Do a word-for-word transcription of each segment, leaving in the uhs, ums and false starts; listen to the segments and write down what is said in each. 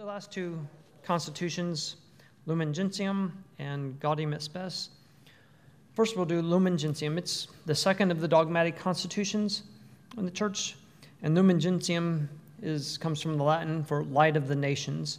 the last two constitutions, Lumen Gentium and Gaudium et Spes. First, we'll do Lumen Gentium. It's the second of the dogmatic constitutions in the church, and Lumen Gentium is comes from the Latin for light of the nations.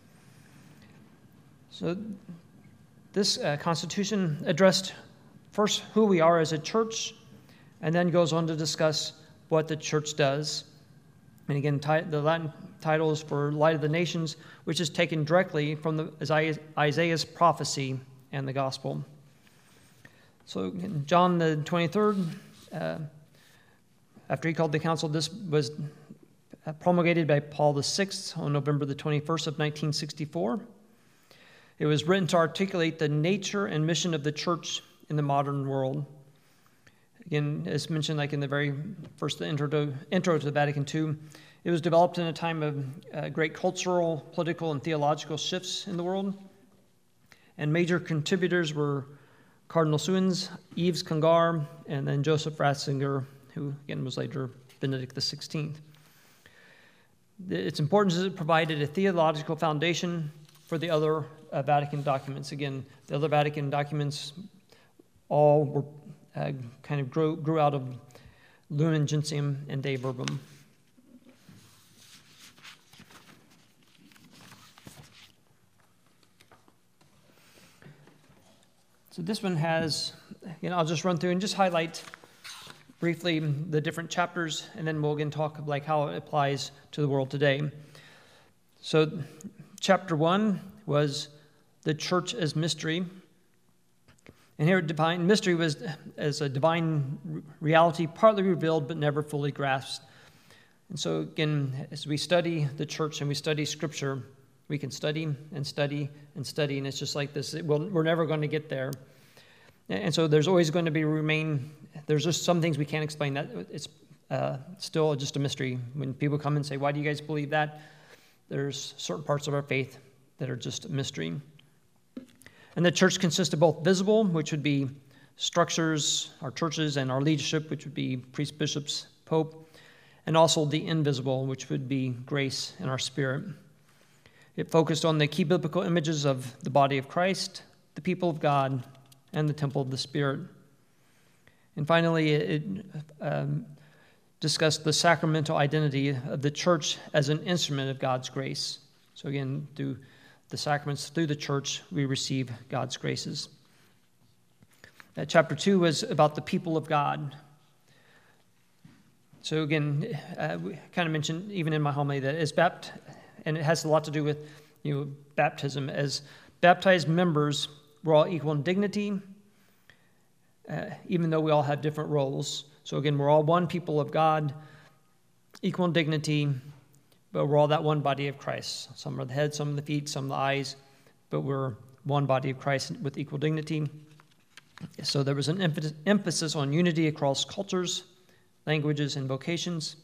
So this uh, constitution addressed first who we are as a church, and then goes on to discuss what the church does. And again, the Latin title is for Light of the Nations, which is taken directly from the Isaiah's prophecy and the gospel. So John the twenty-third, uh, after he called the council, this was promulgated by Paul the sixth on November the twenty-first of nineteen sixty-four. It was written to articulate the nature and mission of the church in the modern world. Again, as mentioned, like in the very first intro to, intro to the Vatican two, it was developed in a time of uh, great cultural, political, and theological shifts in the world. And major contributors were Cardinal Suenens, Yves Congar, and then Joseph Ratzinger, who again was later Benedict the sixteenth. Its importance is it provided a theological foundation for the other uh, Vatican documents. Again, the other Vatican documents all were uh, kind of grew, grew out of Lumen Gentium and Dei Verbum. So this one has, you know, I'll just run through and just highlight briefly the different chapters, and then we'll again talk of like how it applies to the world today. So chapter one was the church as mystery. And here divine mystery was as a divine reality, partly revealed but never fully grasped. And so again, as we study the church and we study Scripture, we can study and study and study, and it's just like this. It will, we're never going to get there. And so there's always going to be remain, there's just some things we can't explain. That it's uh, still just a mystery. When people come and say, why do you guys believe that? There's certain parts of our faith that are just a mystery. And the church consists of both visible, which would be structures, our churches, and our leadership, which would be priests, bishops, pope, and also the invisible, which would be grace and our spirit. It focused on the key biblical images of the body of Christ, the people of God, and the temple of the Spirit. And finally, it um, discussed the sacramental identity of the church as an instrument of God's grace. So again, through the sacraments, through the church, we receive God's graces. Uh, chapter two was about the people of God. So again, uh, we kind of mentioned even in my homily that as Bapt, and it has a lot to do with, you know, baptism. As baptized members, we're all equal in dignity, uh, even though we all have different roles. So again, we're all one people of God, equal in dignity, but we're all that one body of Christ. Some are the head, some are the feet, some are the eyes, but we're one body of Christ with equal dignity. So there was an emphasis on unity across cultures, languages, and vocations.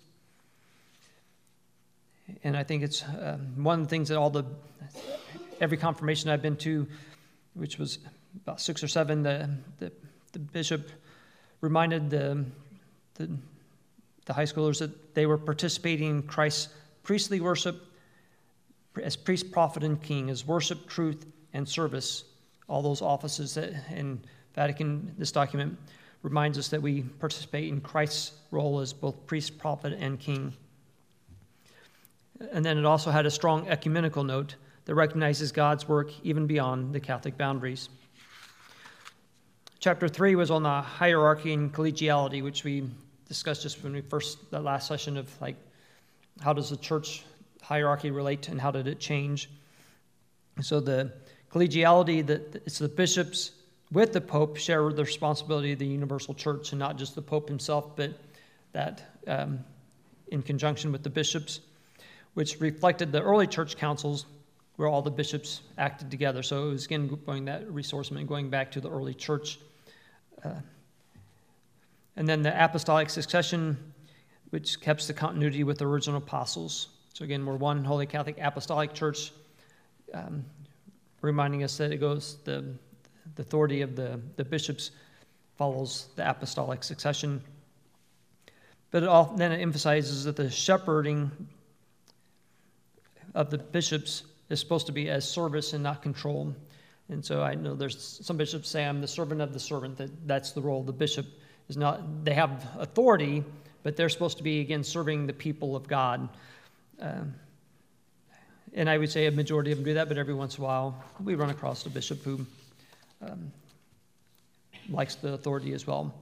And I think it's uh, one of the things that all the, every confirmation I've been to, which was about six or seven, the the, the bishop reminded the, the the high schoolers that they were participating in Christ's priestly worship as priest, prophet, and king, as worship, truth, and service. All those offices that in Vatican, this document reminds us that we participate in Christ's role as both priest, prophet, and king. And then it also had a strong ecumenical note that recognizes God's work even beyond the Catholic boundaries. Chapter three was on the hierarchy and collegiality, which we discussed just when we first, that last session of like, how does the church hierarchy relate and how did it change? So the collegiality, that it's the bishops with the Pope share the responsibility of the universal church, and not just the Pope himself, but that um, in conjunction with the bishops, which reflected the early church councils where all the bishops acted together. So it was again going that resourcement, going back to the early church. Uh, and then the apostolic succession, which kept the continuity with the original apostles. So again, we're one Holy Catholic Apostolic Church, um, reminding us that it goes, the, the authority of the, the bishops follows the apostolic succession. But it all, then it emphasizes that the shepherding of the bishops is supposed to be as service and not control. And so I know there's some bishops say I'm the servant of the servant, that that's the role of the bishop. Is not, they have authority, but they're supposed to be, again, serving the people of God. Um, and I would say a majority of them do that, but every once in a while we run across a bishop who um, likes the authority as well.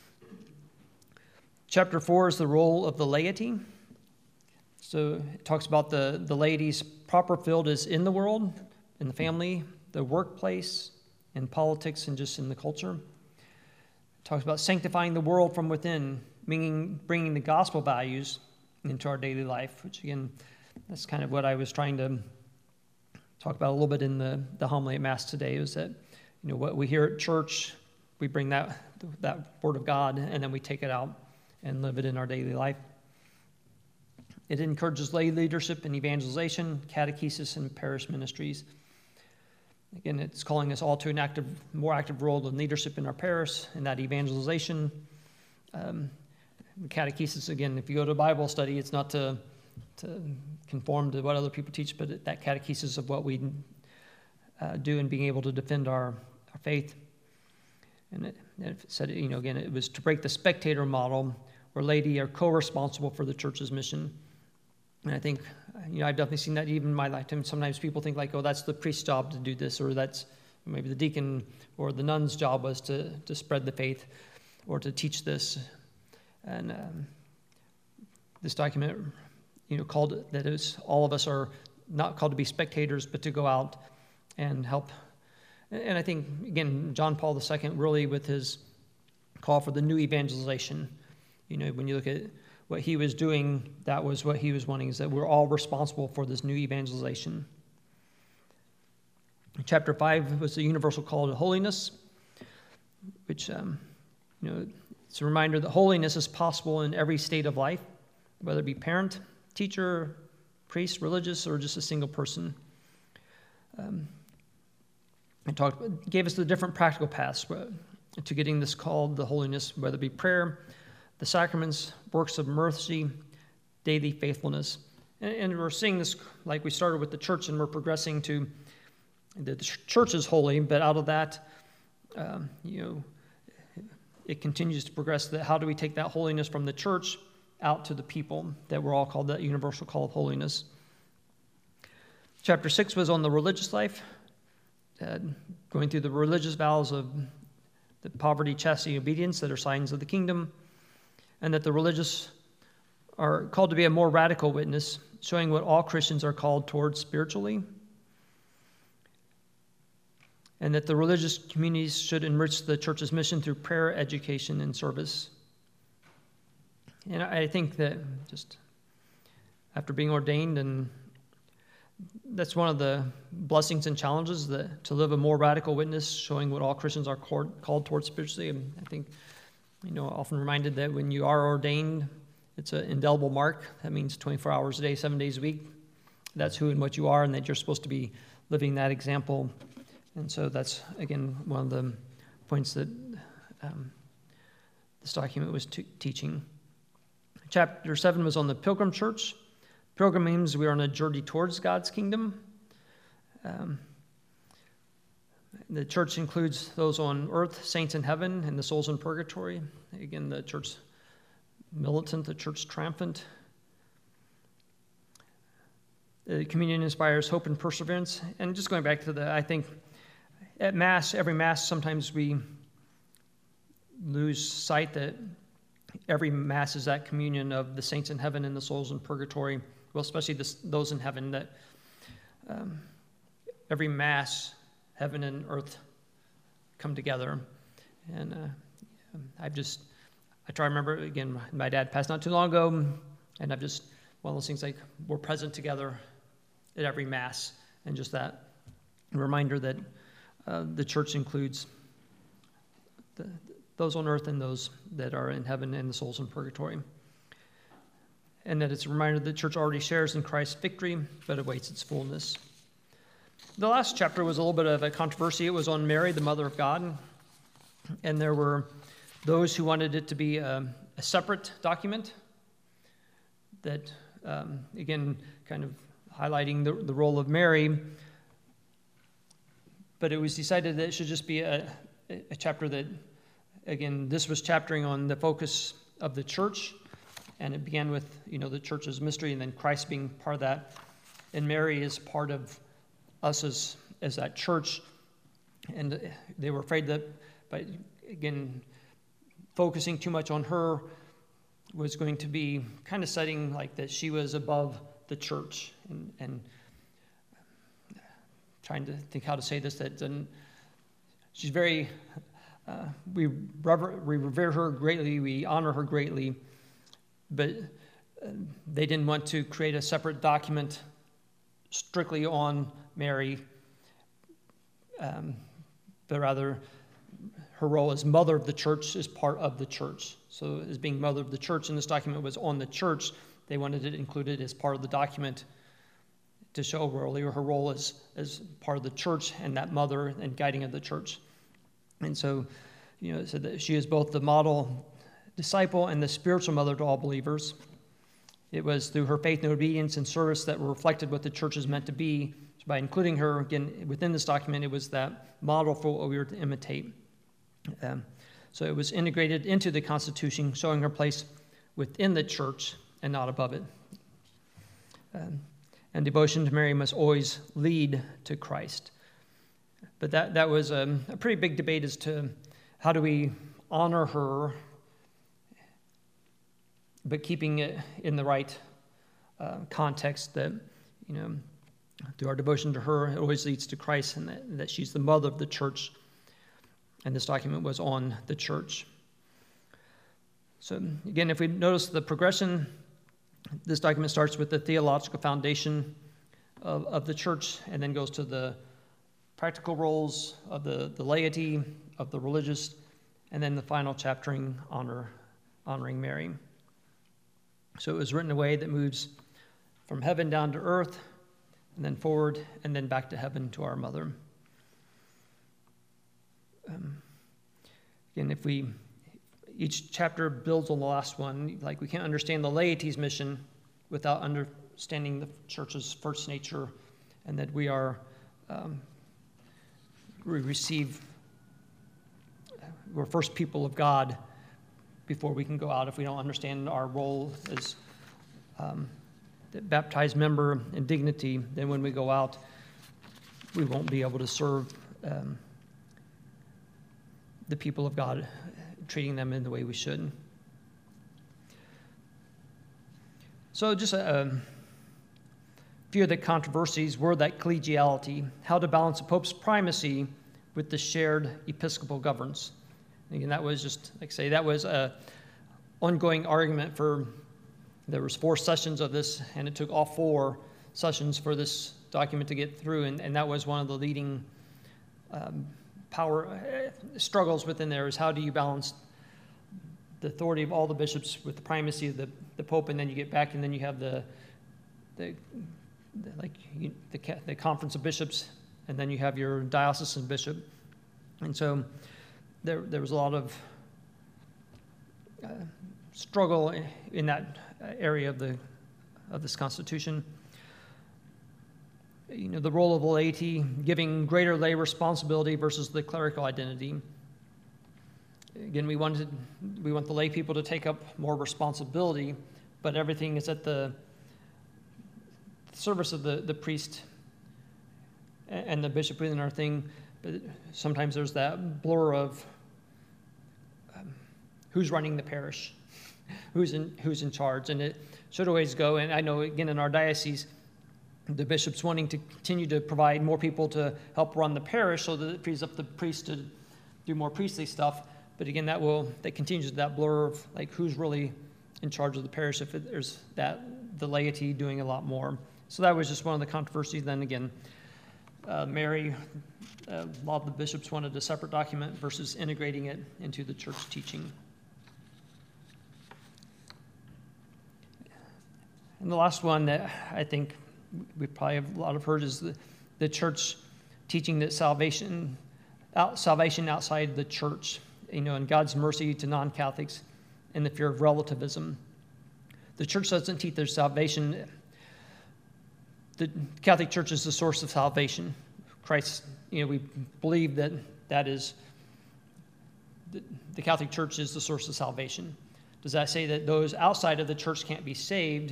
Chapter four is the role of the laity. So it talks about the, the laity's proper field is in the world, in the family, the workplace, in politics, and just in the culture. It talks about sanctifying the world from within, meaning bringing the gospel values into our daily life, which again, that's kind of what I was trying to talk about a little bit in the, the homily at Mass today, is that, you know, what we hear at church, we bring that, that word of God, and then we take it out and live it in our daily life. It encourages lay leadership and evangelization, catechesis, and parish ministries. Again, it's calling us all to an active, more active role in leadership in our parish, and that evangelization. Um, catechesis, again, if you go to a Bible study, it's not to, to conform to what other people teach, but that catechesis of what we uh, do in being able to defend our, our faith. And it, it said, you know, again, it was to break the spectator model where laity are co-responsible for the church's mission. And I think, you know, I've definitely seen that even in my lifetime. Sometimes people think like, oh, that's the priest's job to do this, or that's maybe the deacon or the nun's job was to, to spread the faith or to teach this. And um, this document, you know, called that is all of us are not called to be spectators, but to go out and help. And I think, again, John Paul the Second really with his call for the new evangelization, you know, when you look at what he was doing, that was what he was wanting, is that we're all responsible for this new evangelization. Chapter five was the universal call to holiness, which, um, you know, it's a reminder that holiness is possible in every state of life, whether it be parent, teacher, priest, religious, or just a single person. Um, it talked, gave us the different practical paths to getting this call to holiness, whether it be prayer, the sacraments, works of mercy, daily faithfulness. And, and we're seeing this like we started with the church, and we're progressing to the, the church is holy, but out of that, um, you know, it continues to progress. That how do we take that holiness from the church out to the people, that we're all called that universal call of holiness. Chapter six was on the religious life, uh, going through the religious vows of the poverty, chastity, and obedience that are signs of the kingdom, and that the religious are called to be a more radical witness, showing what all Christians are called towards spiritually, and that the religious communities should enrich the church's mission through prayer, education, and service. And I think that just after being ordained, and that's one of the blessings and challenges, that to live a more radical witness, showing what all Christians are called towards spiritually. And I think, you know, often reminded that when you are ordained, it's an indelible mark. That means twenty-four hours a day, seven days a week. That's who and what you are, and that you're supposed to be living that example. And so that's, again, one of the points that um, this document was t- teaching. Chapter seven was on the Pilgrim Church. Pilgrim means we are on a journey towards God's kingdom. Um, the church includes those on earth, saints in heaven, and the souls in purgatory. Again, the church militant, the church triumphant. The communion inspires hope and perseverance. And just going back to the, I think, at Mass, every Mass, sometimes we lose sight that every Mass is that communion of the saints in heaven and the souls in purgatory. Well, especially this, those in heaven, that um, every Mass, heaven and earth come together. And uh, I've just, I try to remember, again, my dad passed not too long ago, and I've just, one of those things like we're present together at every Mass, and just that reminder that uh, the church includes the, those on earth and those that are in heaven and the souls in purgatory. And that it's a reminder that the church already shares in Christ's victory, but awaits its fullness. The last chapter was a little bit of a controversy. It was on Mary, the Mother of God. And there were those who wanted it to be a, a separate document that, um, again, kind of highlighting the, the role of Mary. But it was decided that it should just be a, a chapter that, again, this was chaptering on the focus of the church, and it began with, you know, the church's mystery, and then Christ being part of that, and Mary is part of us as as that church. And they were afraid that, by again, focusing too much on her was going to be kind of setting like that she was above the church, and, and trying to think how to say this, that doesn't, she's very, uh, we, rever, we revere her greatly, we honor her greatly, but uh, they didn't want to create a separate document strictly on Mary, um, but rather her role as mother of the church is part of the church. So as being mother of the church, and this document was on the church, they wanted it included as part of the document to show earlier her role as, as part of the church and that mother and guiding of the church. And so, you know, it said that she is both the model disciple and the spiritual mother to all believers. It was through her faith and obedience and service that were reflected what the church is meant to be. So by including her, again, within this document, it was that model for what we were to imitate. Um, so it was integrated into the Constitution, showing her place within the church and not above it. Um, and devotion to Mary must always lead to Christ. But that, that was a, a pretty big debate as to how do we honor her, but keeping it in the right uh, context that, you know, through our devotion to her, it always leads to Christ, and that, that she's the mother of the church. And this document was on the church. So again, if we notice the progression, this document starts with the theological foundation of, of the church, and then goes to the practical roles of the, the laity, of the religious, and then the final chaptering, honor, honoring Mary. So it was written in a way that moves from heaven down to earth, and then forward, and then back to heaven to our mother. Um, again, if we, each chapter builds on the last one, like we can't understand the laity's mission without understanding the church's first nature, and that we are, um, we receive, we're first people of God before we can go out. If we don't understand our role as um, the baptized member in dignity, then when we go out, we won't be able to serve um, the people of God, treating them in the way we should. So just a, a few of the controversies were that collegiality, how to balance the Pope's primacy with the shared episcopal governance. Again, that was just, like I say, that was a ongoing argument for, there was four sessions of this, and it took all four sessions for this document to get through, and, and that was one of the leading um, power uh, struggles within there, is how do you balance the authority of all the bishops with the primacy of the, the Pope, and then you get back, and then you have the, the, the like you, the, the conference of bishops, and then you have your diocesan bishop. And so there, there was a lot of uh, struggle in that area of the of this Constitution. You know, the role of the laity, giving greater lay responsibility versus the clerical identity. Again, we wanted we want the lay people to take up more responsibility, but everything is at the service of the, the priest and the bishop within our thing. But sometimes there's that blur of um, who's running the parish, who's in who's in charge, and it should always go. And I know, again, in our diocese, the bishop's wanting to continue to provide more people to help run the parish, so that it frees up the priest to do more priestly stuff. But again, that will that continues that blur of like who's really in charge of the parish if it, there's that the laity doing a lot more. So that was just one of the controversies. Then again, uh, Mary, uh, a lot of the bishops wanted a separate document versus integrating it into the church teaching. And the last one that I think we probably have a lot of heard is the, the church teaching that salvation, out, salvation outside the church, you know, and God's mercy to non-Catholics and the fear of relativism. The church doesn't teach their salvation the Catholic Church is the source of salvation. Christ, you know, we believe that that is, the, the Catholic Church is the source of salvation. Does that say that those outside of the church can't be saved?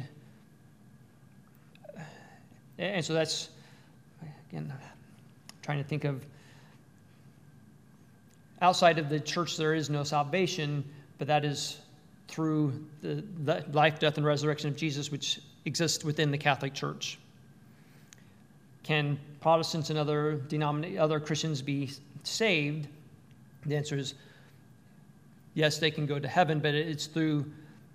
And so that's, again, trying to think of, outside of the church there is no salvation, but that is through the, the life, death, and resurrection of Jesus, which exists within the Catholic Church. Can Protestants and other denomin- other Christians be saved? The answer is yes, they can go to heaven, but it's through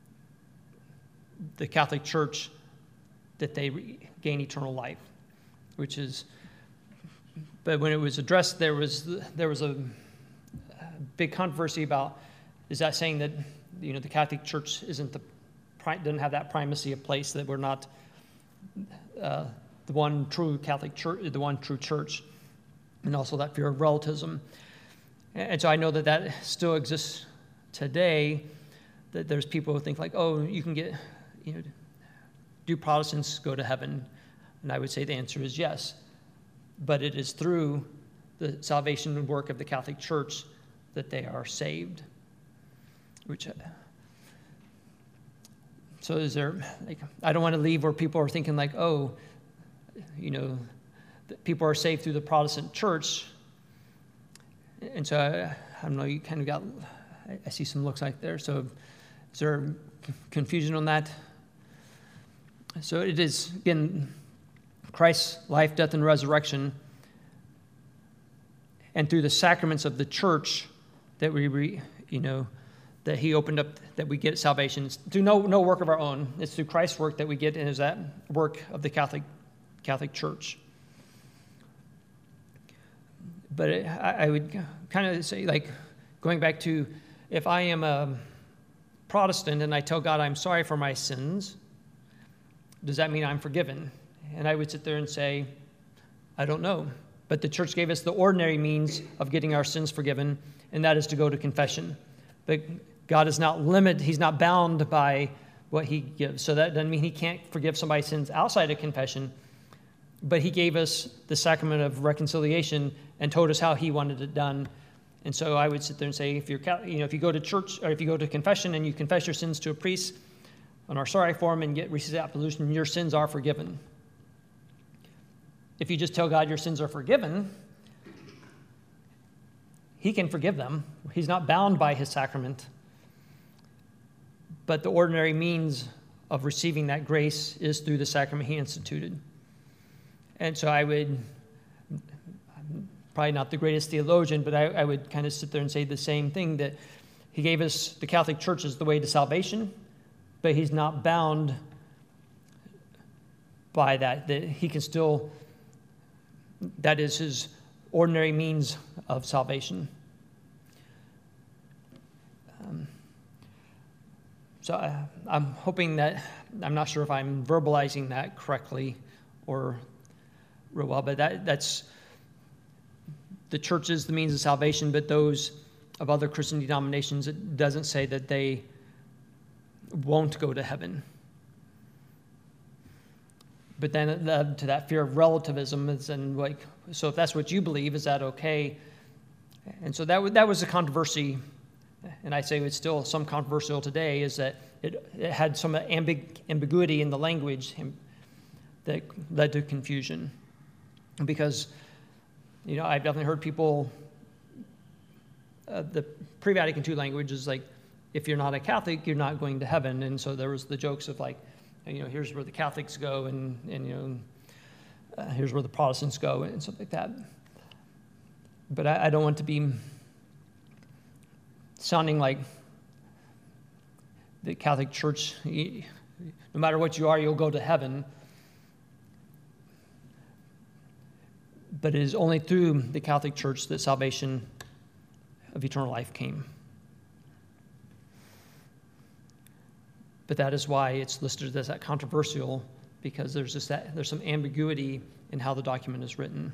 the Catholic Church that they re- gain eternal life, which is, but when it was addressed, there was there was a big controversy about, is that saying that, you know, the Catholic Church isn't the, doesn't have that primacy of place, that we're not uh, the one true Catholic Church, the one true church, and also that fear of relativism. And so I know that that still exists today, that there's people who think like, oh, you can get, you know, do Protestants go to heaven? And I would say the answer is yes. But it is through the salvation work of the Catholic Church that they are saved. Which, uh, so is there, like, I don't want to leave where people are thinking like, oh, you know, people are saved through the Protestant church. And so, I, I don't know, you kind of got, I, I see some looks like there. So is there confusion on that? So it is, again, Christ's life, death, and resurrection, and through the sacraments of the church that we, re, you know, that he opened up, that we get salvation. It's through no, no work of our own. It's through Christ's work that we get, and is that work of the Catholic Catholic Church. But it, I, I would kind of say, like, going back to, if I am a Protestant and I tell God I'm sorry for my sins, does that mean I'm forgiven? And I would sit there and say, I don't know. But the church gave us the ordinary means of getting our sins forgiven, and that is to go to confession. But God is not limited, he's not bound by what he gives. So that doesn't mean he can't forgive somebody's sins outside of confession, but he gave us the sacrament of reconciliation and told us how he wanted it done. And so I would sit there and say, if you're, you know, if you go to church, or if you go to confession and you confess your sins to a priest on our sorry form and get receive absolution, your sins are forgiven. If you just tell God your sins are forgiven, he can forgive them. He's not bound by his sacrament. But the ordinary means of receiving that grace is through the sacrament he instituted. And so I would, I'm probably not the greatest theologian, but I, I would kind of sit there and say the same thing, that he gave us the Catholic Church as the way to salvation, but he's not bound by that, that he can still, that is his ordinary means of salvation. Um, so I, I'm hoping that, I'm not sure if I'm verbalizing that correctly or real well, but that, that's, the church is the means of salvation, but those of other Christian denominations, it doesn't say that they won't go to heaven. But then it led to that fear of relativism, and like, so if that's what you believe, is that okay? And so that w- that was a controversy, and I say it's still some controversial today, is that it, it had some ambig- ambiguity in the language that led to confusion. Because, you know, I've definitely heard people, uh, the pre-Vatican two language is like, if you're not a Catholic, you're not going to heaven. And so there was the jokes of like, you know, here's where the Catholics go, and, and you know, uh, here's where the Protestants go, and stuff like that. But I, I don't want to be sounding like the Catholic Church, no matter what you are, you'll go to heaven. But it is only through the Catholic Church that salvation of eternal life came. But that is why it's listed as that controversial, because there's just that there's some ambiguity in how the document is written.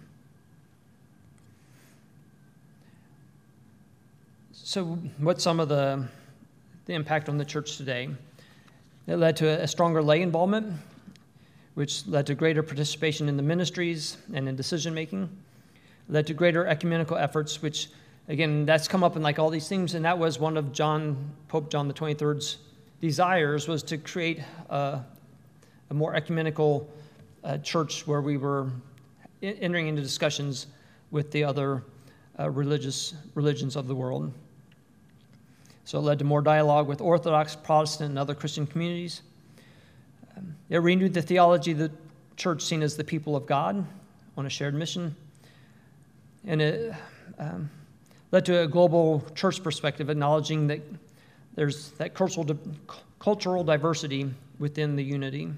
So what's some of the, the impact on the church today? It led to a, a stronger lay involvement, which led to greater participation in the ministries and in decision-making, led to greater ecumenical efforts, which, again, that's come up in like all these things, and that was one of John, Pope John the twenty-third's desires, was to create a, a more ecumenical uh, church where we were entering into discussions with the other uh, religious religions of the world. So it led to more dialogue with Orthodox, Protestant, and other Christian communities. Um, it renewed the theology of the church seen as the people of God on a shared mission. And it um, led to a global church perspective, acknowledging that there's that cultural, di- cultural diversity within the unity.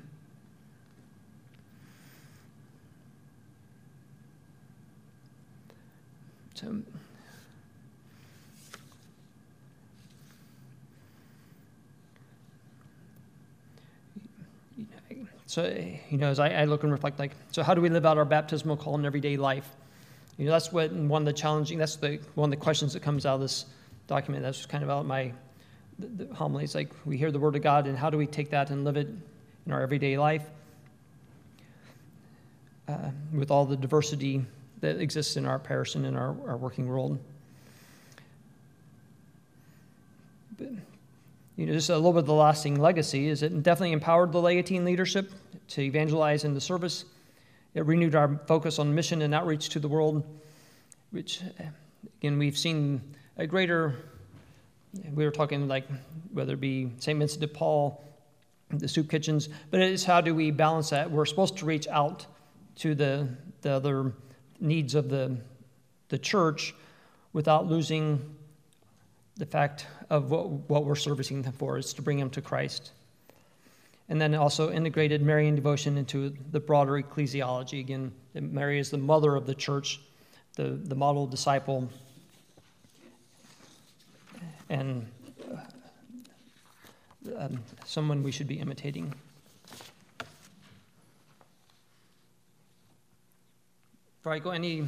So, So, you know, as I, I look and reflect, like, so how do we live out our baptismal call in everyday life? You know, that's what one of the challenging, that's the one of the questions that comes out of this document. That's kind of out of my the, the homily. It's like we hear the word of God, and how do we take that and live it in our everyday life uh, with all the diversity that exists in our parish and in our, our working world? But, you know, just a little bit of the lasting legacy is it definitely empowered the laity and leadership to evangelize in the service. It renewed our focus on mission and outreach to the world, which, again, we've seen a greater, we were talking like whether it be Saint Vincent de Paul, the soup kitchens, but it's how do we balance that? We're supposed to reach out to the, the other needs of the, the church without losing the fact of what, what we're servicing them for, is to bring them to Christ. And then also integrated Marian devotion into the broader ecclesiology. Again, Mary is the mother of the church, the, the model disciple, and uh, um, someone we should be imitating. Before I go, any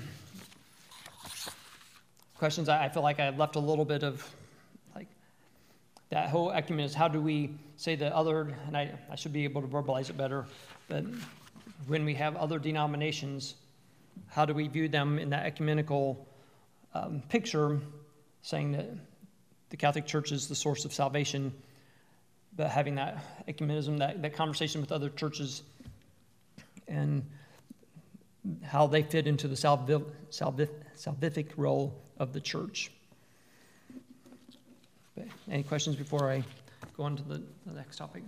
questions? I, I feel like I left a little bit of that whole ecumenism. How do we say the other, and I, I should be able to verbalize it better, but when we have other denominations, how do we view them in that ecumenical um, picture, saying that the Catholic Church is the source of salvation, but having that ecumenism, that, that conversation with other churches, and how they fit into the salvific, salvific, salvific role of the church. Okay. Any questions before I go on to the, the next topic?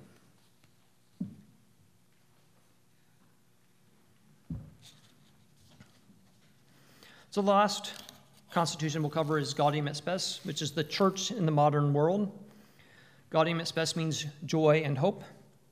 So the last constitution we'll cover is Gaudium et Spes, which is the church in the modern world. Gaudium et Spes means joy and hope.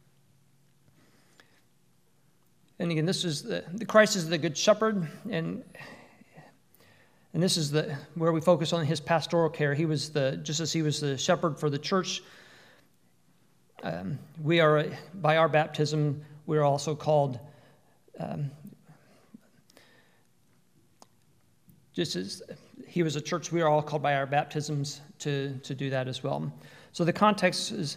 And again, this is the, the Christ is the good shepherd, and And this is the where we focus on his pastoral care. He was the just as he was the shepherd for the church. Um, we are by our baptism we are also called, um, just as he was a church, we are all called by our baptisms to to do that as well. So the context is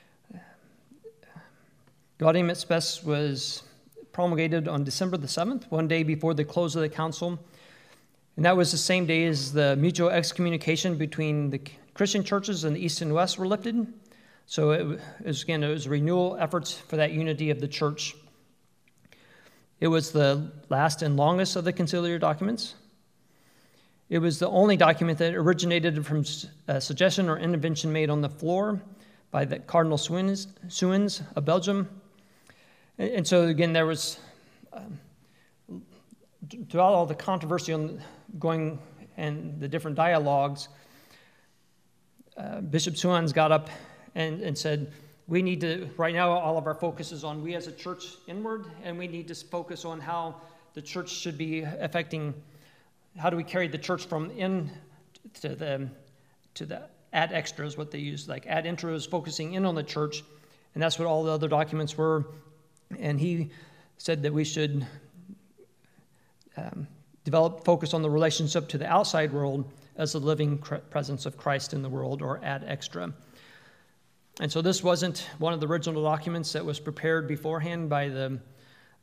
Gaudium et Spes was promulgated on December the seventh, one day before the close of the council. And that was the same day as the mutual excommunication between the Christian churches in the East and West were lifted. So it was, again, it was renewal efforts for that unity of the church. It was the last and longest of the conciliar documents. It was the only document that originated from a suggestion or intervention made on the floor by the Cardinal Suens, Suens of Belgium. And so, again, there was, um, throughout all the controversy on going and the different dialogues, uh, Bishop Suens got up and, and said, we need to, right now all of our focus is on we as a church inward, and we need to focus on how the church should be affecting, how do we carry the church from in to the, to the ad extra is what they use, like ad intra is focusing in on the church, and that's what all the other documents were. And he said that we should um, develop focus on the relationship to the outside world as the living presence of Christ in the world, or ad extra. And so this wasn't one of the original documents that was prepared beforehand by the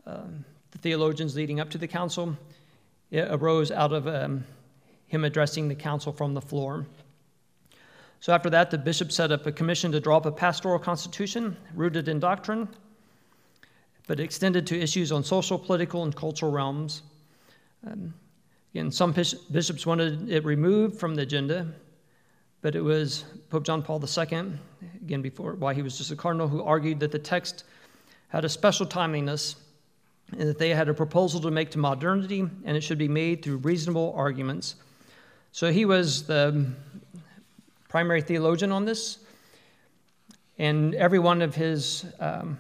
um, the theologians leading up to the council. It arose out of um, him addressing the council from the floor. So after that, the bishop set up a commission to draw up a pastoral constitution rooted in doctrine, but extended to issues on social, political, and cultural realms. Um, again, some bishops wanted it removed from the agenda, but it was Pope John Paul the Second, again, before while he was just a cardinal, who argued that the text had a special timeliness and that they had a proposal to make to modernity, and it should be made through reasonable arguments. So he was the primary theologian on this, and every one of his um,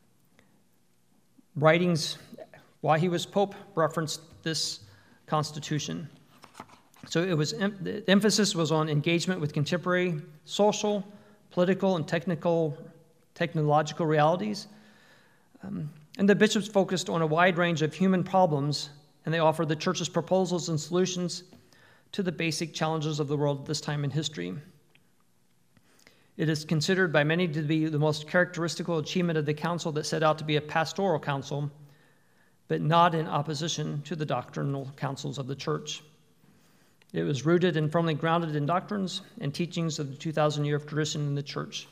writings while he was pope referenced this constitution. So it was the emphasis was on engagement with contemporary social, political, and technical, technological realities. Um, and the bishops focused on a wide range of human problems, and they offered the church's proposals and solutions to the basic challenges of the world at this time in history. It is considered by many to be the most characteristical achievement of the council that set out to be a pastoral council, but not in opposition to the doctrinal councils of the church. It was rooted and firmly grounded in doctrines and teachings of the two thousand year of tradition in the church.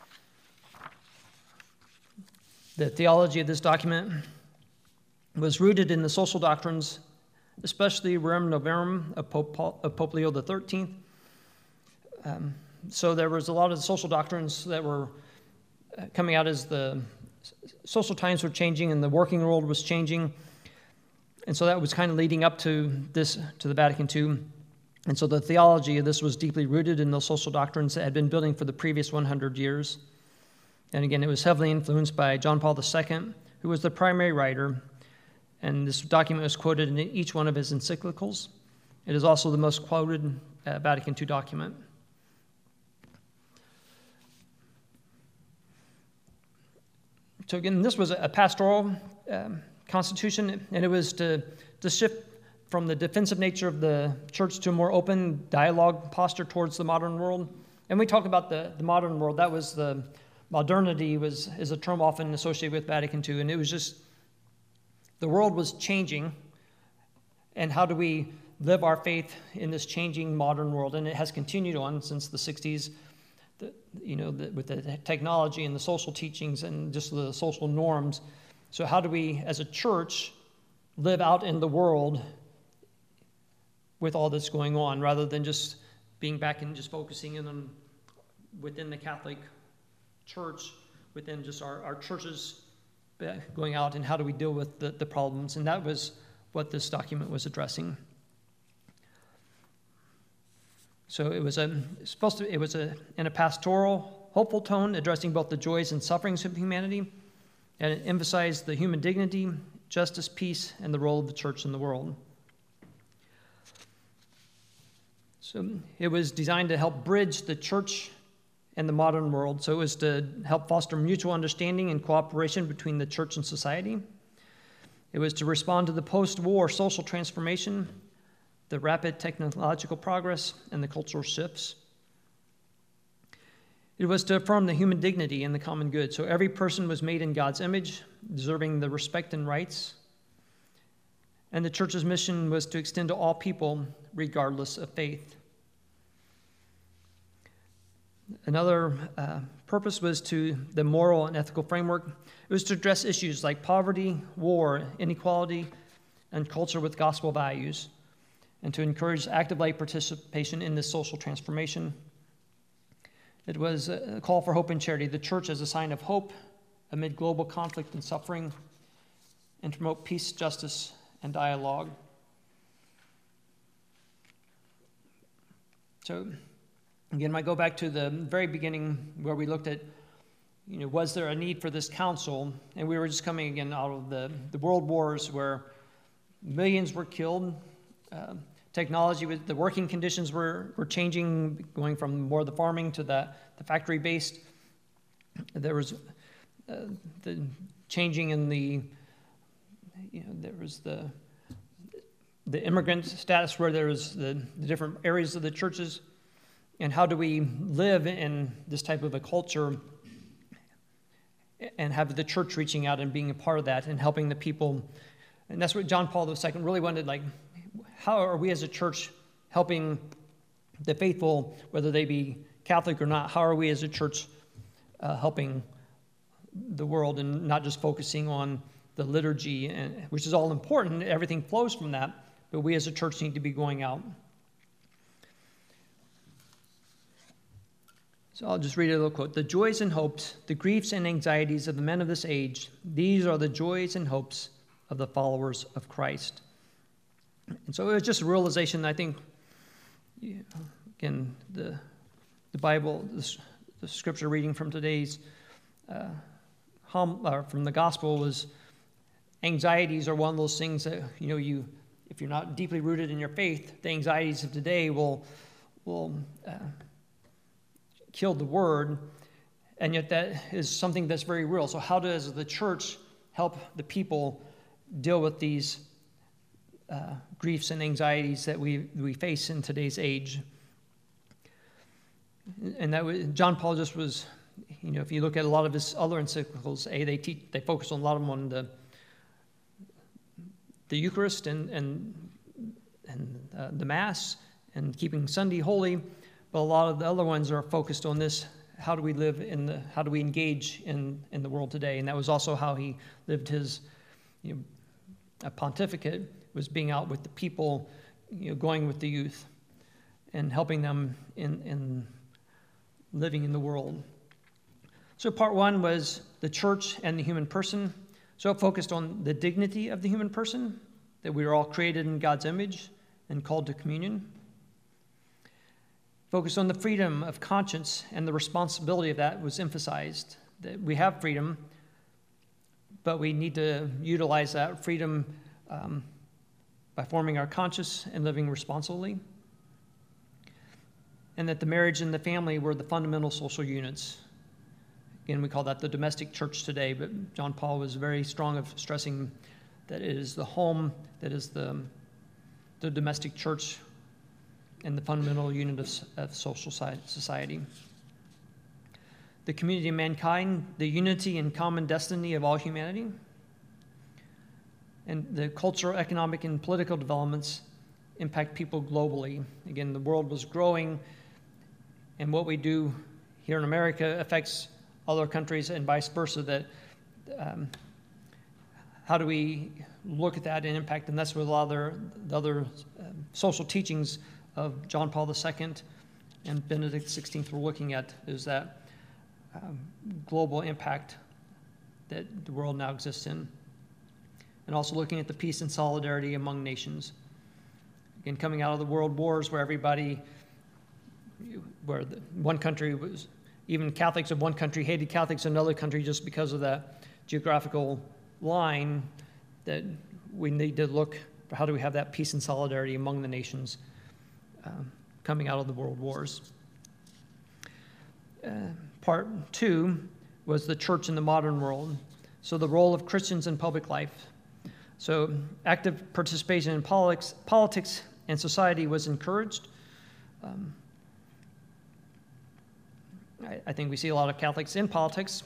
The theology of this document was rooted in the social doctrines, especially Rerum Novarum of Pope, Paul, of Pope Leo the thirteenth. Um, so there was a lot of social doctrines that were coming out as the social times were changing and the working world was changing. And so that was kind of leading up to this, to the Vatican Two. And so the theology of this was deeply rooted in those social doctrines that had been building for the previous one hundred years. And again, it was heavily influenced by John Paul the Second, who was the primary writer. And this document was quoted in each one of his encyclicals. It is also the most quoted uh, Vatican Two document. So again, this was a pastoral um, constitution, and it was to, to shift from the defensive nature of the church to a more open dialogue posture towards the modern world. And we talk about the, the modern world. That was the modernity was is a term often associated with Vatican Two, and it was just the world was changing, and how do we live our faith in this changing modern world? And it has continued on since the sixties, the, you know, the, with the technology and the social teachings and just the social norms. So how do we, as a church, live out in the world with all that's going on, rather than just being back and just focusing in on within the Catholic Church, within just our, our churches going out, and how do we deal with the, the problems? And that was what this document was addressing. So it was a supposed to it was a in a pastoral, hopeful tone, addressing both the joys and sufferings of humanity, and it emphasized the human dignity, justice, peace, and the role of the church in the world. So it was designed to help bridge the church and the modern world. So it was to help foster mutual understanding and cooperation between the church and society. It was to respond to the post-war social transformation, the rapid technological progress, and the cultural shifts. It was to affirm the human dignity and the common good. So every person was made in God's image, deserving the respect and rights. And the church's mission was to extend to all people, regardless of faith. Another uh, purpose was to the moral and ethical framework. It was to address issues like poverty, war, inequality, and culture with gospel values, and to encourage active lay participation in this social transformation. It was a call for hope and charity, the church as a sign of hope amid global conflict and suffering, and to promote peace, justice, and dialogue. So, again, I go back to the very beginning where we looked at, you know, was there a need for this council? And we were just coming again out of the, the world wars where millions were killed. Uh, technology, was, the working conditions were, were changing, going from more the farming to the, the factory-based. There was uh, the changing in the, you know, there was the the immigrant status where there was the, the different areas of the churches. And how do we live in this type of a culture and have the church reaching out and being a part of that and helping the people. And that's what John Paul the Second really wanted, like, how are we as a church helping the faithful, whether they be Catholic or not? How are we as a church uh, helping the world and not just focusing on the liturgy, and, which is all important, everything flows from that, but we as a church need to be going out. So I'll just read a little quote. The joys and hopes, the griefs and anxieties of the men of this age, these are the joys and hopes of the followers of Christ. And so it was just a realization that I think, you know, again, the the Bible, the, the scripture reading from today's, uh, hom, uh, from the gospel was, anxieties are one of those things that, you know, you, if you're not deeply rooted in your faith, the anxieties of today will, will uh, kill the word, and yet that is something that's very real. So how does the church help the people deal with these uh, griefs and anxieties that we, we face in today's age? And that was, John Paul just was, you know, if you look at a lot of his other encyclicals, a they teach, they focus on a lot of them on the the Eucharist and and and uh, the Mass and keeping Sunday holy, but a lot of the other ones are focused on this: how do we live in the, how do we engage in in the world today? And that was also how he lived his, you know, a pontificate, was being out with the people, you know, going with the youth, and helping them in in living in the world. So part one was the church and the human person. So it focused on the dignity of the human person, that we are all created in God's image and called to communion. Focused on the freedom of conscience, and the responsibility of that was emphasized, that we have freedom, but we need to utilize that freedom um, by forming our conscience and living responsibly. And that the marriage and the family were the fundamental social units. Again, we call that the domestic church today, but John Paul was very strong of stressing that it is the home that is the, the domestic church and the fundamental unit of, of social society. The community of mankind, the unity and common destiny of all humanity, and the cultural, economic, and political developments impact people globally. Again, the world was growing, and what we do here in America affects other countries and vice versa. That um, how do we look at that and impact? And that's what a lot of their, the other um, social teachings of John Paul the Second and Benedict the Sixteenth were looking at, is that um, global impact that the world now exists in. And also looking at the peace and solidarity among nations. Again, coming out of the world wars where everybody, where the, one country was, even Catholics of one country hated Catholics in another country just because of that geographical line, that we need to look for how do we have that peace and solidarity among the nations um, coming out of the world wars. Uh, part two was the church in the modern world. So the role of Christians in public life. So active participation in politics, politics and society was encouraged. Um, I, I think we see a lot of Catholics in politics.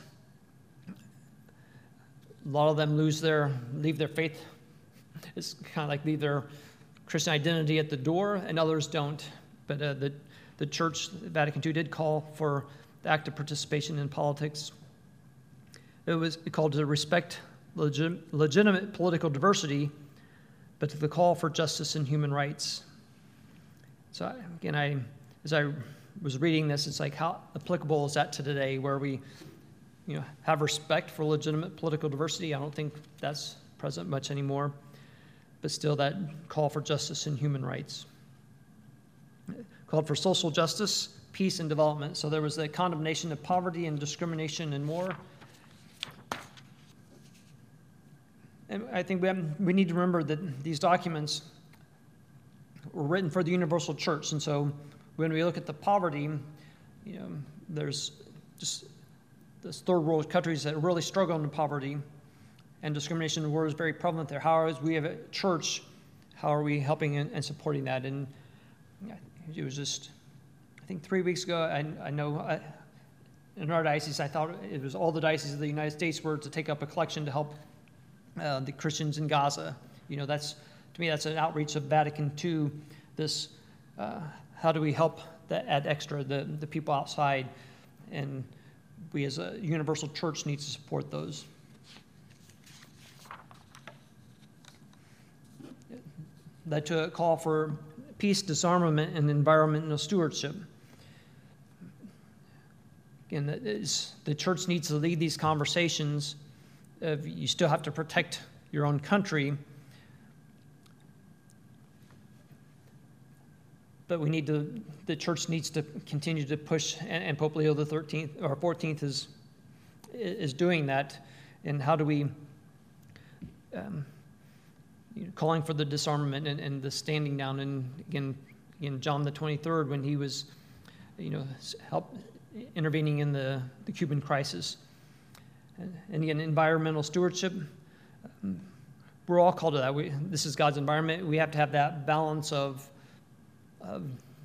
A lot of them lose their, leave their faith. It's kind of like leave their Christian identity at the door, and others don't. But uh, the, the Church, Vatican Two, did call for the active participation in politics. It was called to respect legit, legitimate political diversity, but to the call for justice and human rights. So again, I, as I was reading this, it's like, how applicable is that to today, where we, you know, have respect for legitimate political diversity? I don't think that's present much anymore, but still that call for justice and human rights. Called for social justice, peace, and development. So there was the condemnation of poverty and discrimination and more. And I think we, have, we need to remember that these documents were written for the universal church. And so when we look at the poverty, you know, there's just this third world countries that really struggle in poverty, and discrimination in the world is very prevalent there. How is we have a church, how are we helping and supporting that? And it was just, I think three weeks ago, I, I know I, in our diocese, I thought it was all the dioceses of the United States were to take up a collection to help uh, the Christians in Gaza. You know, that's, to me, that's an outreach of Vatican Two, this, uh, how do we help the ad extra, the, the people outside, and we as a universal church need to support those. Led to a call for peace, disarmament, and environmental stewardship. Again, that is, the church needs to lead these conversations. Of you still have to protect your own country, but we need to. The church needs to continue to push, and, and Pope Leo the thirteenth or fourteenth is is doing that. And how do we? Um, you know, calling for the disarmament and, and the standing down, and again, in John the twenty-third, when he was, you know, help intervening in the, the Cuban crisis. And, and again, environmental stewardship, um, we're all called to that. We, this is God's environment. We have to have that balance of, of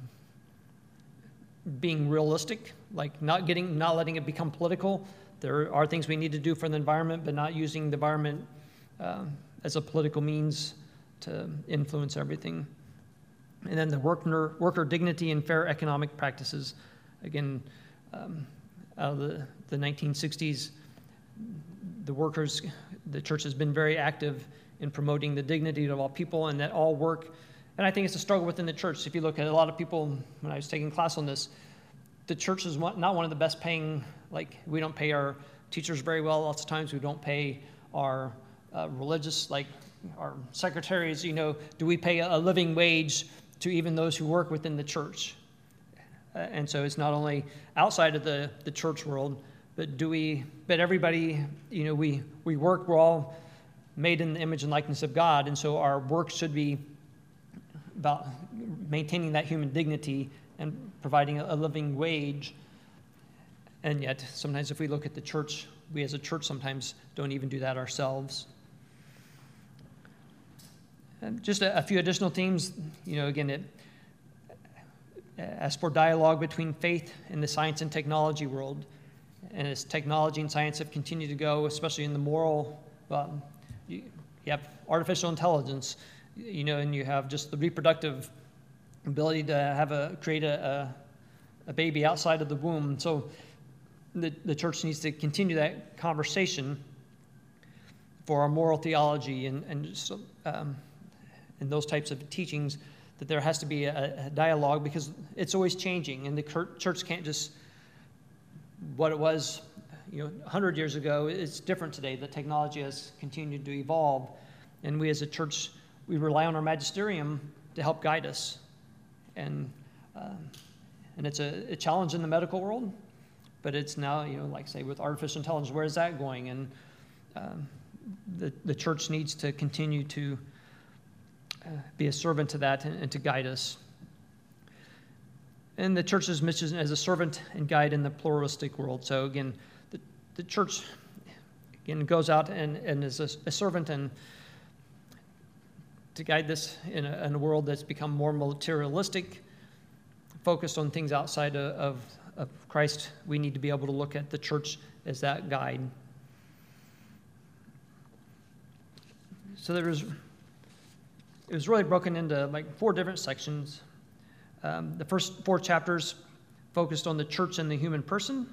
being realistic, like not getting, not letting it become political. There are things we need to do for the environment, but not using the environment um, as a political means to influence everything. And then the worker, worker dignity and fair economic practices. Again, um, out of the, the nineteen sixties, the workers, the church has been very active in promoting the dignity of all people, and that all work. And I think it's a struggle within the church. If you look at a lot of people, when I was taking class on this, the church is one, not one of the best paying, like we don't pay our teachers very well. Lots of times we don't pay our uh, religious, like our secretaries, you know, do we pay a living wage to even those who work within the church? Uh, and so it's not only outside of the, the church world, but do we, but everybody, you know, we, we work, we're all made in the image and likeness of God, and so our work should be about maintaining that human dignity and providing a, a living wage. And yet, sometimes if we look at the church, we as a church sometimes don't even do that ourselves. And just a, a few additional themes, you know, again, it, as for dialogue between faith and the science and technology world, and as technology and science have continued to go, especially in the moral, um, you, you have artificial intelligence, you know, and you have just the reproductive ability to have a create a, a, a baby outside of the womb. So the, the church needs to continue that conversation for our moral theology and, and just, um, and those types of teachings, that there has to be a, a dialogue, because it's always changing, and the church can't just, what it was, you know, one hundred years ago, it's different today. The technology has continued to evolve, and we as a church, we rely on our magisterium to help guide us. And um, and it's a, a challenge in the medical world, but it's now, you know, like say with artificial intelligence, where is that going? And um, the the church needs to continue to uh, be a servant to that and, and to guide us. And the church's mission as a servant and guide in the pluralistic world. So again, the, the church again goes out and, and is a, a servant and to guide this in a, in a world that's become more materialistic, focused on things outside of, of, of Christ. We need to be able to look at the church as that guide. So there was, it was really broken into like four different sections. Um, the first four chapters focused on the church and the human person.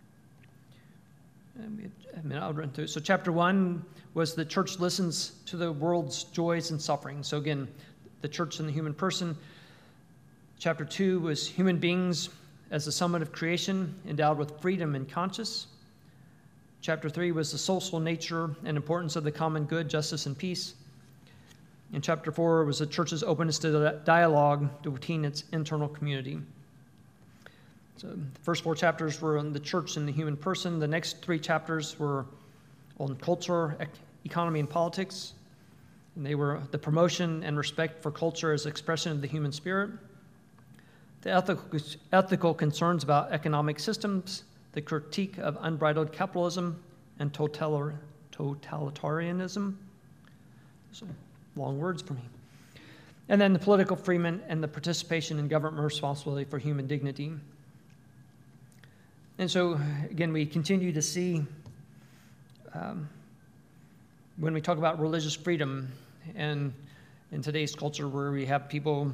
And I mean, I'll run through it. So chapter one was the church listens to the world's joys and suffering. So again, the church and the human person. Chapter two was human beings as the summit of creation, endowed with freedom and conscience. Chapter three was the social nature and importance of the common good, justice, and peace. And chapter four was the church's openness to dialogue between its internal community. So the first four chapters were on the church and the human person. The next three chapters were on culture, economy, and politics. And they were the promotion and respect for culture as expression of the human spirit, the ethical, ethical concerns about economic systems, the critique of unbridled capitalism and totalitarianism. So, long words for me. And then the political freedom and the participation in government responsibility for human dignity. And so, again, we continue to see, um, when we talk about religious freedom, and in today's culture where we have people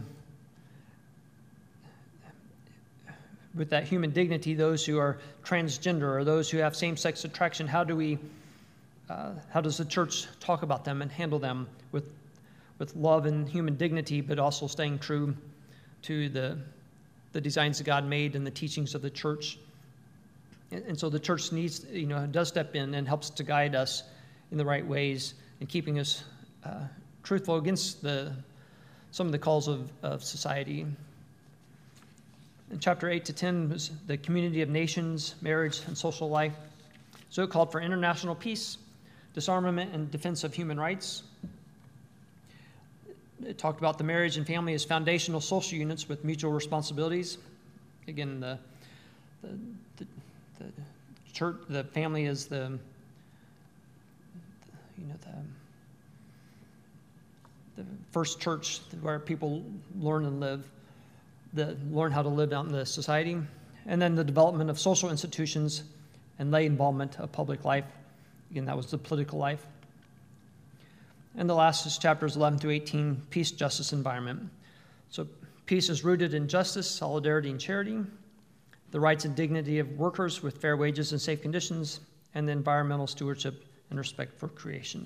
with that human dignity, those who are transgender or those who have same-sex attraction, how do we, uh, how does the church talk about them and handle them with, with love and human dignity, but also staying true to the, the designs that God made and the teachings of the church? And, and so the church needs, you know, does step in and helps to guide us in the right ways and keeping us uh, truthful against the some of the calls of, of society. In chapter eight to ten was the community of nations, marriage, and social life. So it called for international peace, disarmament, and defense of human rights. It talked about the marriage and family as foundational social units with mutual responsibilities. Again, the the, the, the church, the family is the you know the the first church where people learn and live. The, learn how to live out in the society, and then the development of social institutions and lay involvement of public life. Again, that was the political life. And the last is chapters eleven through eighteen, peace, justice, environment. So peace is rooted in justice, solidarity, and charity, the rights and dignity of workers with fair wages and safe conditions, and the environmental stewardship and respect for creation.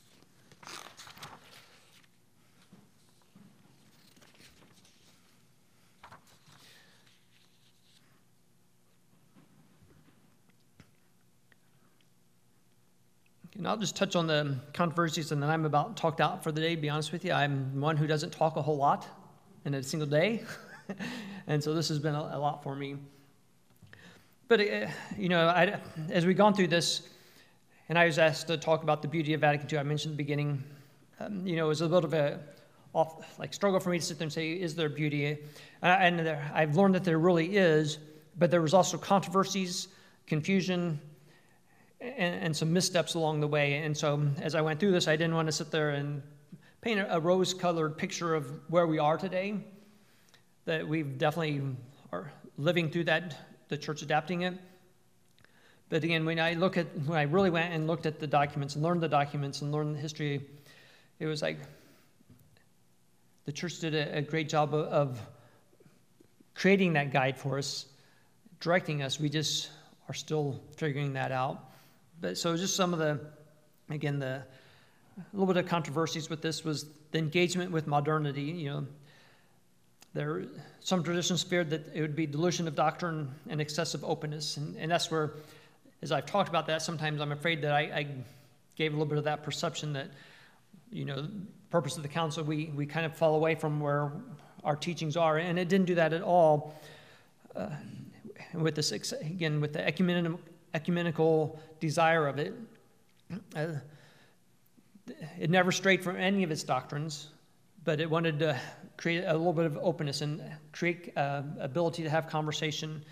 And I'll just touch on the controversies, and then I'm about talked out for the day, to be honest with you. I'm one who doesn't talk a whole lot in a single day, and so this has been a, a lot for me. But, uh, you know, I, as we've gone through this, and I was asked to talk about the beauty of Vatican two, I mentioned at the beginning, um, you know, it was a little bit of a off, like struggle for me to sit there and say, is there beauty? And, and there, I've learned that there really is, but there was also controversies, confusion, And, and some missteps along the way. And so as I went through this, I didn't want to sit there and paint a, a rose-colored picture of where we are today, that we've definitely are living through that, the church adapting it. But again, when I look at, when I really went and looked at the documents and learned the documents and learned the history, it was like the church did a, a great job of, of creating that guide for us, directing us. We just are still figuring that out. But so just some of the, again, the a little bit of controversies with this was the engagement with modernity. You know, there some traditions feared that it would be dilution of doctrine and excessive openness, and, and that's where, as I've talked about that, sometimes I'm afraid that I, I gave a little bit of that perception that, you know, purpose of the council, we we kind of fall away from where our teachings are, and it didn't do that at all. Uh, with this again, with the ecumenical. ecumenical desire of it. Uh, it never strayed from any of its doctrines, but it wanted to create a little bit of openness and create uh, ability to have conversation.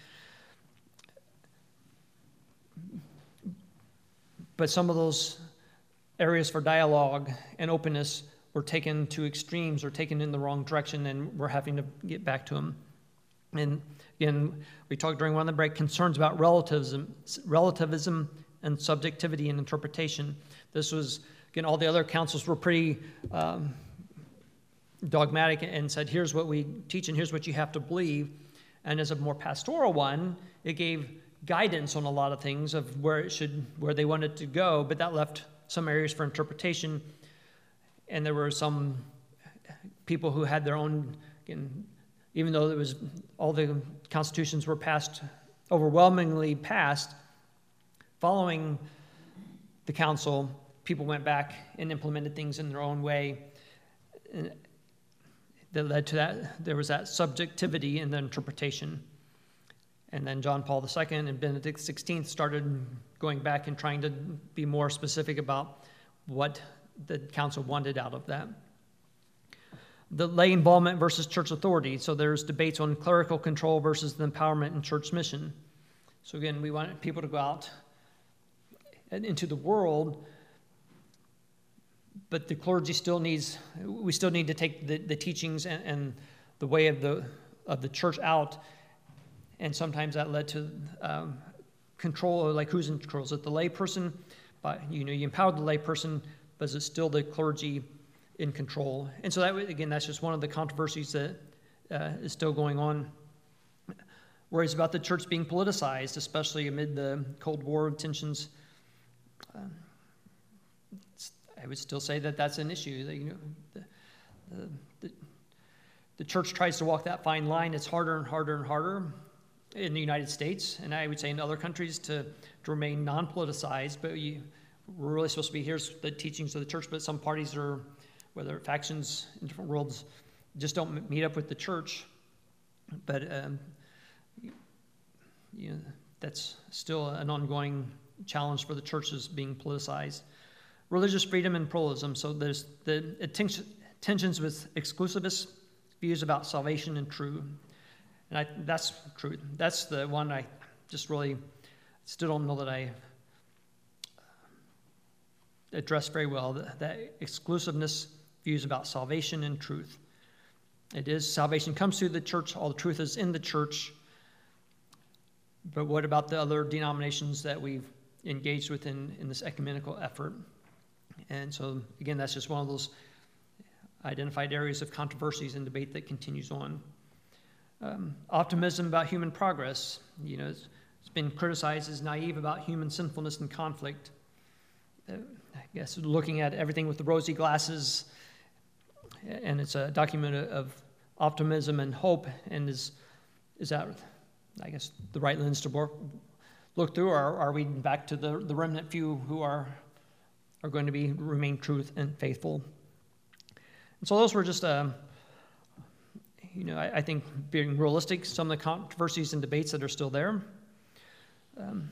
But some of those areas for dialogue and openness were taken to extremes or taken in the wrong direction, and we're having to get back to them. And again, we talked during one of the break, concerns about relativism, relativism and subjectivity and interpretation. This was, again, all the other councils were pretty um, dogmatic and said, here's what we teach and here's what you have to believe. And as a more pastoral one, it gave guidance on a lot of things of where it should, where they wanted to go, but that left some areas for interpretation. And there were some people who had their own, again, even though it was all the constitutions were passed, overwhelmingly passed, following the council, people went back and implemented things in their own way. And that led to that, there was that subjectivity in the interpretation. And then John Paul the Second and Benedict the sixteenth started going back and trying to be more specific about what the council wanted out of that. The lay involvement versus church authority. So there's debates on clerical control versus the empowerment in church mission. So again, we want people to go out into the world, but the clergy still needs, we still need to take the, the teachings and, and the way of the of the church out. And sometimes that led to um, control, like who's in control? Is it the lay person? But, you know, you empower the lay person, but is it still the clergy in control? And so that, again, that's just one of the controversies that uh, is still going on. Worries about the church being politicized, especially amid the Cold War tensions. Um, I would still say that that's an issue. That, you know, the, the, the, the church tries to walk that fine line. It's harder and harder and harder in the United States, and I would say in other countries, to, to remain non-politicized. But you, we're really supposed to be, here's the teachings of the church, but some parties are, whether factions in different worlds, just don't meet up with the church. But um, you know, that's still an ongoing challenge for the churches being politicized. Religious freedom and pluralism. So there's the tensions with exclusivist views about salvation and truth. And I, that's true. That's the one I just really still don't know that I addressed very well. That, that exclusiveness views about salvation and truth. It is, salvation comes through the church. All the truth is in the church. But what about the other denominations that we've engaged with in, in this ecumenical effort? And so, again, that's just one of those identified areas of controversies and debate that continues on. Um, optimism about human progress. You know, it's, it's been criticized as naive about human sinfulness and conflict. Uh, I guess looking at everything with the rosy glasses, and it's a document of optimism and hope. And is is that, I guess, the right lens to work, look through, or are we back to the, the remnant few who are are going to be remain truth and faithful? And so those were just, um, you know, I, I think being realistic, some of the controversies and debates that are still there. Um,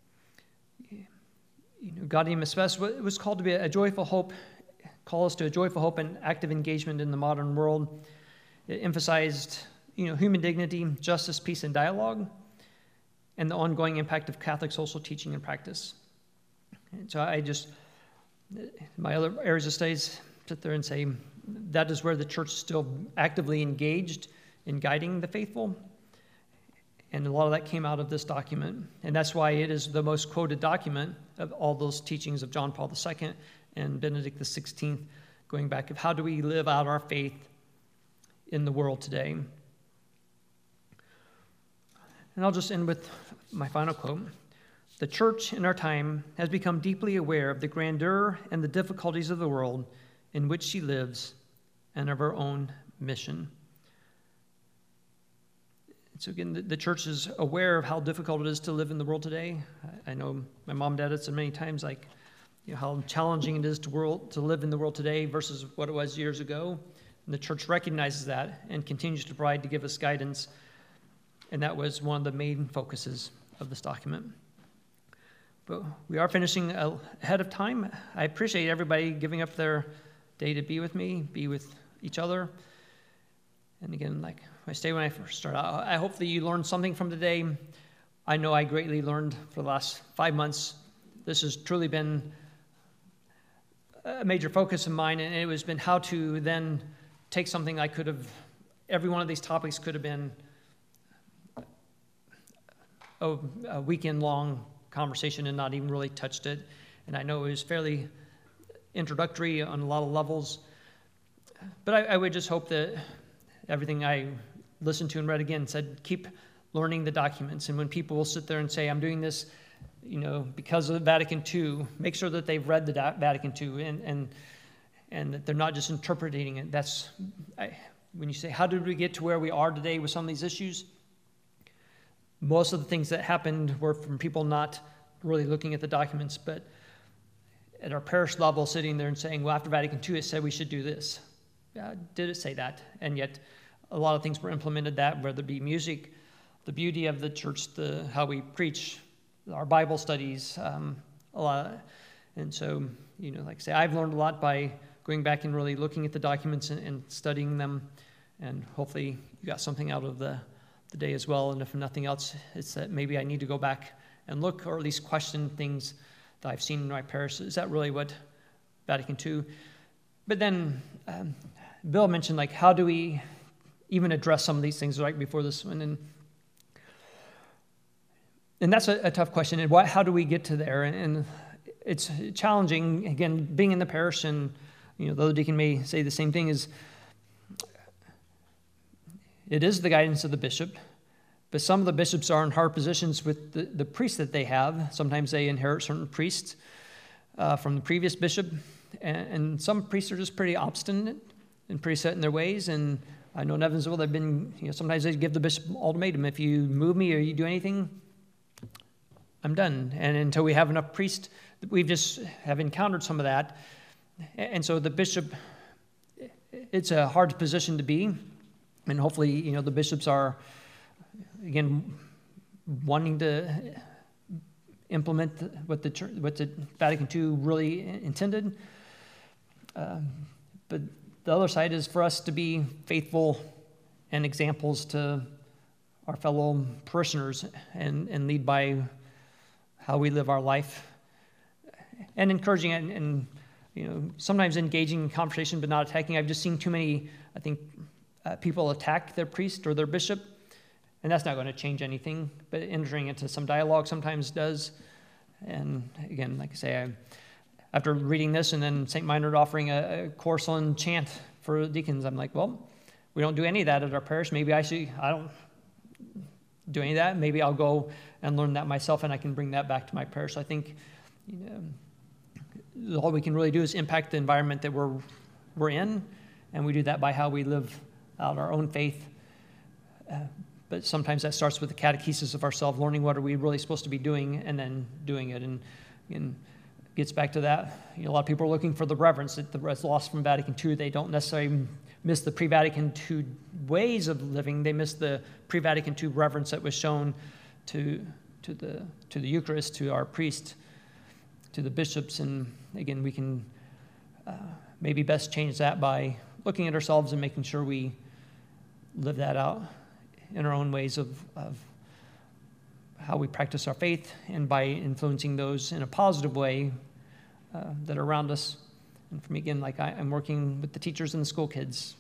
you know, Gaudium et Spes was called to be a joyful hope, call us to a joyful hope and active engagement in the modern world. It emphasized, you know, human dignity, justice, peace, and dialogue, and the ongoing impact of Catholic social teaching and practice. And so I just, my other areas of studies, sit there and say that is where the church is still actively engaged in guiding the faithful. And a lot of that came out of this document. And that's why it is the most quoted document of all those teachings of John Paul the Second and Benedict the Sixteenth, going back of how do we live out our faith in the world today. And I'll just end with my final quote. The church in our time has become deeply aware of the grandeur and the difficulties of the world in which she lives and of her own mission. So again, the, the church is aware of how difficult it is to live in the world today. I, I know my mom and dad had said many times, like, you know, how challenging it is to world to live in the world today versus what it was years ago. And the church recognizes that and continues to provide to give us guidance. And that was one of the main focuses of this document. But we are finishing ahead of time. I appreciate everybody giving up their day to be with me, be with each other. And again, like I say when I first started out, I hope that you learned something from today. I know I greatly learned for the last five months. This has truly been a major focus of mine, and it has been how to then take something I could have, every one of these topics could have been a, a weekend-long conversation and not even really touched it. And I know it was fairly introductory on a lot of levels. But I, I would just hope that everything I listened to and read again said, keep learning the documents. And when people will sit there and say, I'm doing this, you know, because of Vatican Two, make sure that they've read the Vatican Two and and and that they're not just interpreting it. That's, I, when you say, how did we get to where we are today with some of these issues? Most of the things that happened were from people not really looking at the documents, but at our parish level sitting there and saying, well, after Vatican Two, it said we should do this. Uh, did it say that? And yet a lot of things were implemented that, whether it be music, the beauty of the church, the how we preach, our Bible studies, um, a lot. And so, you know, like I say, I've learned a lot by going back and really looking at the documents and, and studying them. And hopefully you got something out of the, the day as well. And if nothing else, it's that maybe I need to go back and look, or at least question things that I've seen in my parish. Is that really what Vatican Two? But then um, Bill mentioned, like, how do we even address some of these things right before this one? And and that's a, a tough question. And what, how do we get to there? And, and it's challenging. Again, being in the parish, and you know, the other deacon may say the same thing. Is it is the guidance of the bishop, but some of the bishops are in hard positions with the, the priests that they have. Sometimes they inherit certain priests uh, from the previous bishop, and, and some priests are just pretty obstinate and pretty set in their ways. And I know in Evansville, they've been, you know, sometimes they give the bishop an ultimatum: if you move me or you do anything, I'm done. And until we have enough priests, we've just have encountered some of that. And so the bishop, it's a hard position to be. And hopefully, you know, the bishops are, again, wanting to implement what the church, what the Vatican two really intended. Um, but the other side is for us to be faithful and examples to our fellow parishioners, and, and lead by how we live our life, and encouraging and, and you know, sometimes engaging in conversation but not attacking. I've just seen too many, I think, uh, people attack their priest or their bishop, and that's not going to change anything. But entering into some dialogue sometimes does. And again, like I say, I, after reading this and then Saint Meinrad offering a, a course on chant for deacons, I'm like, well, we don't do any of that at our parish. Maybe I should, I don't do any of that. Maybe I'll go and learn that myself, and I can bring that back to my parish. I think, you know, all we can really do is impact the environment that we're we're in, and we do that by how we live out our own faith. Uh, but sometimes that starts with the catechesis of ourselves, learning what are we really supposed to be doing, and then doing it. And, and gets back to that. You know, a lot of people are looking for the reverence that was lost from Vatican two. They don't necessarily miss the pre-Vatican two ways of living. They miss the pre-Vatican two reverence that was shown to to the to the Eucharist, to our priest, to the bishops. And again, we can uh, maybe best change that by looking at ourselves and making sure we live that out in our own ways of, of how we practice our faith, and by influencing those in a positive way uh, that are around us. And for me, again, like I, I'm working with the teachers and the school kids.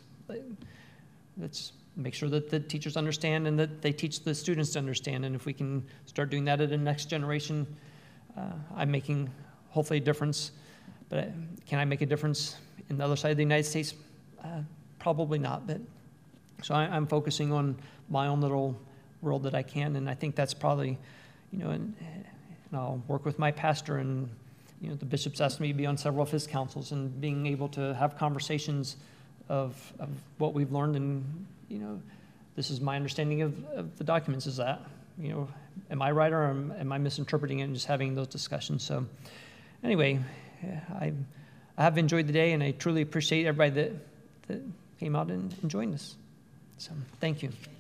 Let's make sure that the teachers understand and that they teach the students to understand. And if we can start doing that at the next generation, uh, I'm making hopefully a difference. But can I make a difference in the other side of the United States? Uh, probably not. But so I, I'm focusing on my own little world that I can, and I think that's probably, you know, and, and I'll work with my pastor, and you know, the bishop's asked me to be on several of his councils, and being able to have conversations of, of what we've learned, and you know, this is my understanding of, of the documents. Is that, you know, am I right or am, am I misinterpreting it, and just having those discussions. So anyway, I I have enjoyed the day, and I truly appreciate everybody that that came out and, and joined us. So thank you.